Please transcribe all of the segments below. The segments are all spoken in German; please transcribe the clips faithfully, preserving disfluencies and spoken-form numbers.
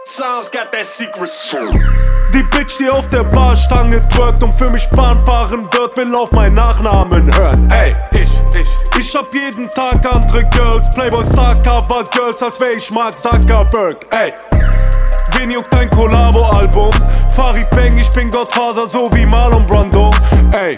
Sounds got that secret soul. Die Bitch, die auf der Barstange twerkt und für mich Bahn fahren wird, will auf meinen Nachnamen hören. Ey, ich, ich, ich hab jeden Tag andere Girls, Playboy Starcover Girls, als wär ich Mark Zuckerberg. Ey, wen juckt ein Kollabo-Album? Farid Bang, ich bin Godfather, so wie Marlon Brando. Ey,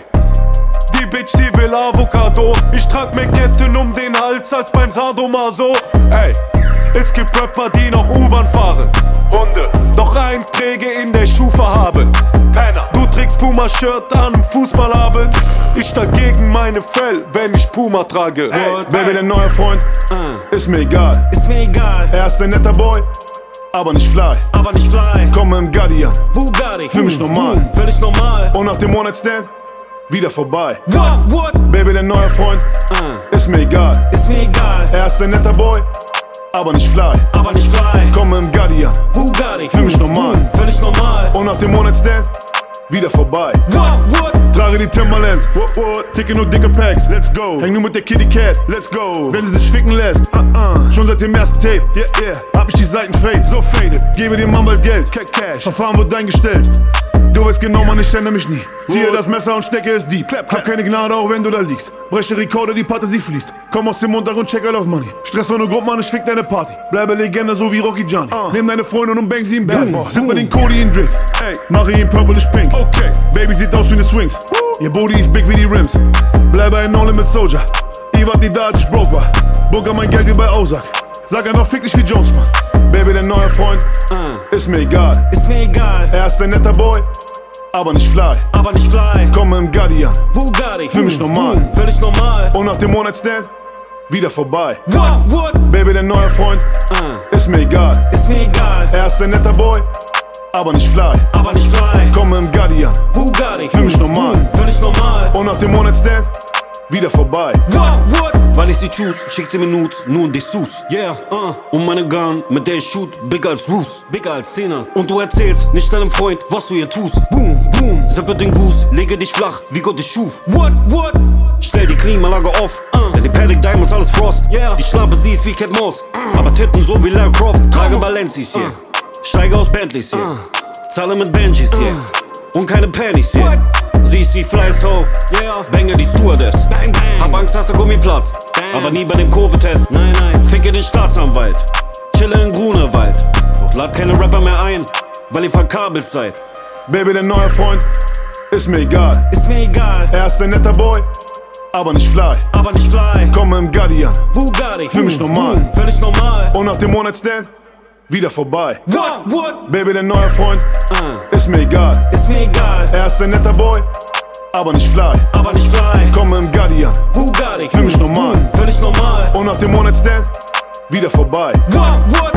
die Bitch, die will Avocado. Ich trag mir Ketten um den Hals als beim Sadomaso. Ey, es gibt Rapper, die noch U-Bahn fahren. Hunde, doch Einträge in der Schufa haben. Penner, du trägst Puma-Shirt an Fußballabend. Ich dagegen meine Fell, wenn ich Puma trage. Ey, Baby, dein neuer Freund, uh. ist mir egal. Ist mir egal. Er ist ein netter Boy, aber nicht fly. Aber nicht fly. Komm im Guardian, Bugatti, für mich normal. Boom, für dich normal. Und nach dem One-Night-Stand wieder vorbei. What, what? Baby, dein neuer Freund, uh. ist mir egal. Ist mir egal. Er ist ein netter Boy, aber nicht fly. Aber nicht fly. Komm im Guardian, Bugatti, für mich normal. Boom, für dich normal. Und nach dem One-Night-Stand wieder vorbei. What, what? Trage die Timberlands, what, what? Ticke nur dicke Packs, let's go. Häng nur mit der Kitty Cat, let's go. Wenn sie sich ficken lässt, uh -uh. schon seit dem ersten Tape, yeah, yeah. Hab ich die Seiten fade, so faded. Gebe dem Mann bald Geld, Cash. Verfahren wird eingestellt. Du weißt genau, Mann, ich schäme mich nie. Ziehe das Messer und stecke es deep. Hab keine Gnade, auch wenn du da liegst. Breche Rekorde, die Patte, sie fließt. Komm aus dem Montag und check I love money. Stress ohne Grund, Mann, ich fick deine Party. Bleibe Legende, so wie Rocky Johnny. uh. Nehm deine Freundin und bang sie im Bett. Sind wir den Cody in Drink. Ey, mache ihn purplish pink. Okay, Baby sieht aus wie ne Swings. Ihr Booty ist big wie die Rims. Bleibe ein No-Limit Soldier. Ich wart nie da, als ich broke war. Burger mein Geld wie bei Ozark. Sag einfach, fick dich wie Jones, Mann. Baby, dein neuer Freund, uh. ist mir egal. Ist mir egal. Er ist ein netter Boy, aber nicht fly. Aber nicht fly. Komm im Guardian, Bugatti, für mich normal. Boom, für dich normal. Und nach dem One-Night-Stand wieder vorbei. What, what? Baby, dein neuer Freund, uh. ist mir egal. Ist mir egal. Er ist ein netter Boy, aber nicht fly. Aber nicht fly. Komm im Guardian, Bugatti, für mich normal. Boom, für dich normal. Und nach dem One-Night-Stand wieder vorbei. What, what? Weil ich sie choose, schickt sie mir Nudes, nur in Dessous. Yeah, uh. Und meine Gun, mit der ich shoot, bigger als Roos. Bigger als Cena. Und du erzählst nicht deinem Freund, was du ihr tust. Boom, boom. Sippe den Goose, lege dich flach, wie Gott dich schuf. What, what? Stell die Klimaanlage auf, uh. denn die Paddock Diamonds alles Frost. Yeah. Die Schlampe, sie ist wie Cat Moss, uh. aber Titten so wie Lara Croft. Trage Balenci's hier, uh. steige aus Bentleys hier, uh. zahle mit Benjis hier uh. und keine Panties hier. What? Sie ist die Flyest Ho, yeah. bange die Stewardess. Bang, bang. Hab Angst, dass der Gummi platzt, Bang. aber nie bei dem Kurvetest. Nein, nein. Ficke den Staatsanwalt, chille in Grunewald. Doch lad keine Rapper mehr ein, weil ihr verkabelt seid. Baby, dein neuer Freund, ist mir egal. Ist mir egal. Er ist ein netter Boy, aber nicht fly. Aber nicht fly. Komm im Guardian, Bugatti, für mich normal. Boom, für dich normal. Und nach dem One-Night-Stand wieder vorbei. What, what? Baby, dein neuer Freund, uh. ist mir egal. Ist mir egal. Er ist ein netter Boy, aber nicht fly. Aber nicht fly. Komm im Guardian, Bugatti, für mich normal. Boom, für dich normal. Und nach dem One-Night-Stand wieder vorbei. What, what?